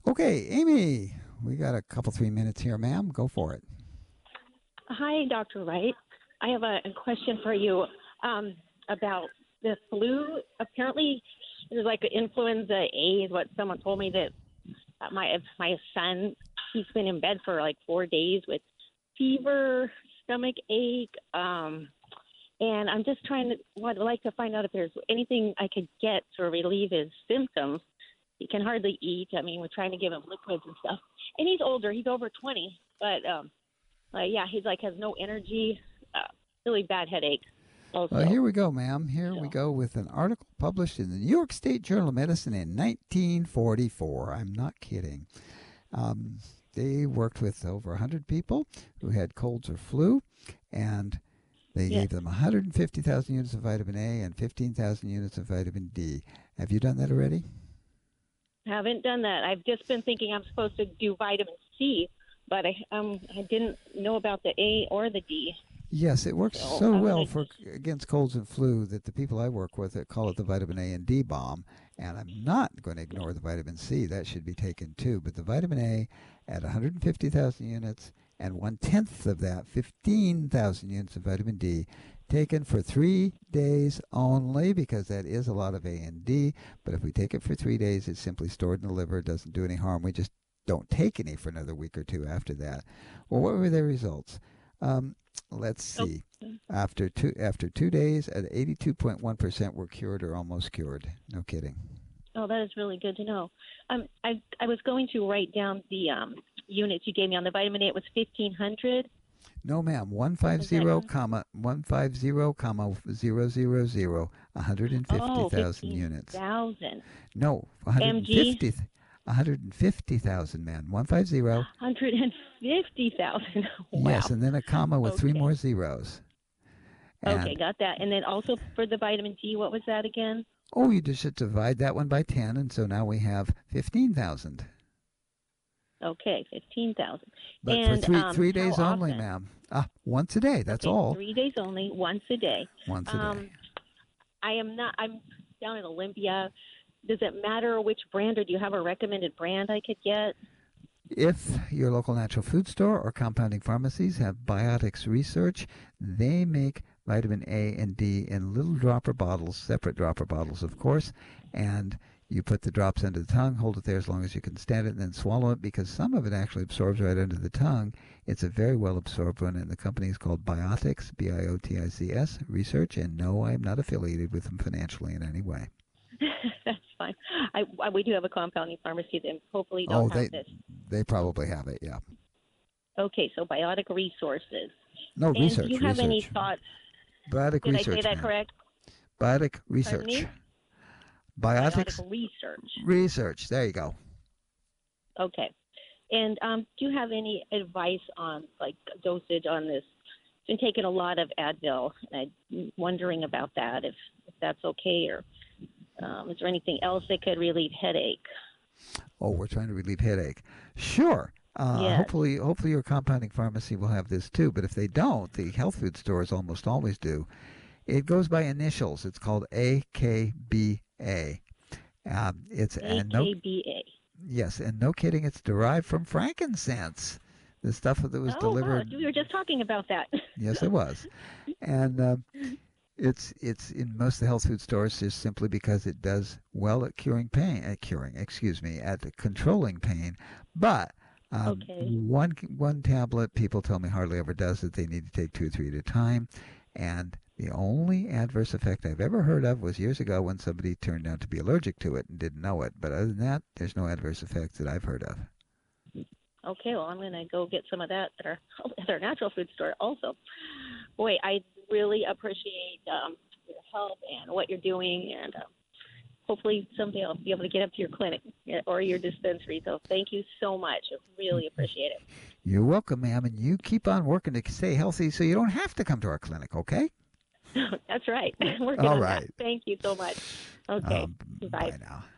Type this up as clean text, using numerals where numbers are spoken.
Okay, Amy, we got a couple 3 minutes here, ma'am. Go for it. Hi, Dr. Wright. I have a question for you about the flu. Apparently, there's like influenza A is what someone told me that my son, he's been in bed for like 4 days with fever, stomach ache, and I'm just would like to find out if there's anything I could get to relieve his symptoms. He can hardly eat. I mean, we're trying to give him liquids and stuff. And he's older. He's over 20, but yeah, he's like has no energy, really bad headache. Well, Also, here we go, ma'am. Here we so go with an article published in the New York State Journal of Medicine in 1944. I'm not kidding. Um, they worked with over 100 people who had colds or flu, and they yeah, gave them 150,000 units of vitamin A and 15,000 units of vitamin D. Have you done that already? haven't done that. I've just been thinking I'm supposed to do vitamin C, but I didn't know about the A or the D. Yes, it works So so I'm well gonna. for against colds and flu that the people I work with call it the vitamin A and D bomb. And I'm not going to ignore the vitamin C; that should be taken too. But the vitamin A at 150,000 units, and 1/10 of that, 15,000 units of vitamin D, taken for 3 days only, because that is a lot of A and D. But if we take it for 3 days, it's simply stored in the liver. It doesn't do any harm. We just don't take any for another week or two after that. Well, what were the results? Um, let's Oh, see. After 2 days, at 82.1% were cured or almost cured. No kidding. oh, that is really good to know. I was going to write down the units you gave me on the vitamin A. It was 1,500. No, ma'am. Is that 150, correct? comma 150, comma 000, Oh, 150,000 units. 15,000 No, mg. 150,000, man. 150. 150,000. Yes, Wow. and then a comma with three Okay. more zeros. Okay, And got that. And then also for the vitamin D, what was that again? oh, you just should divide that one by 10, and so now we have 15,000. Okay, 15,000. But for And three how days only, often? ma'am. Once a day. That's Okay, all. 3 days only, once a day. Once a day. Um, I'm down in Olympia. Does it matter which brand, or do you have a recommended brand I could get? If your local natural food store or compounding pharmacies have Biotics Research, they make vitamin A and D in little dropper bottles, separate dropper bottles, of course, and you put the drops under the tongue, hold it there as long as you can stand it, and then swallow it, because some of it actually absorbs right under the tongue. It's a very well absorbed one, and the company is called Biotics, Biotics Research, and no, I'm not affiliated with them financially in any way. That's fine. We do have a compounding pharmacy that hopefully don't Oh, have they this. they probably have it, yeah. Okay, so Biotic Resources. No, And do you research, have any research. thoughts? Biotic Did I say Research, that ma'am. correct? Biotic Pardon Research. me? Biotic Biotics Research. Research. There you go. Okay. And do you have any advice on like dosage on this? Been taking a lot of Advil, and I'm wondering about that. If that's okay, or is there anything else that could relieve headache? Oh, we're trying to relieve headache. Sure. Yes. Hopefully your compounding pharmacy will have this too. But if they don't, the health food stores almost always do. It goes by initials. It's called AKBA. It's and no AKBA. Yes, and no kidding. It's derived from frankincense, the stuff that was Oh wow, delivered. we were just talking about that. Yes, it was, and it's in most of the health food stores just simply because it does well at curing pain, at controlling pain. But Okay. one tablet, people tell me hardly ever does it. They need to take two or three at a time. And the only adverse effect I've ever heard of was years ago when somebody turned out to be allergic to it and didn't know it. But other than that, there's no adverse effects that I've heard of. Okay, well, I'm going to go get some of that at our natural food store also. Boy, I really appreciate your help and what you're doing, and hopefully someday I'll be able to get up to your clinic or your dispensary. So thank you so much. I really appreciate it. You're welcome, ma'am, and you keep on working to stay healthy so you don't have to come to our clinic, okay? That's right. Working All on that. right. Thank you so much. Okay, bye. Bye now.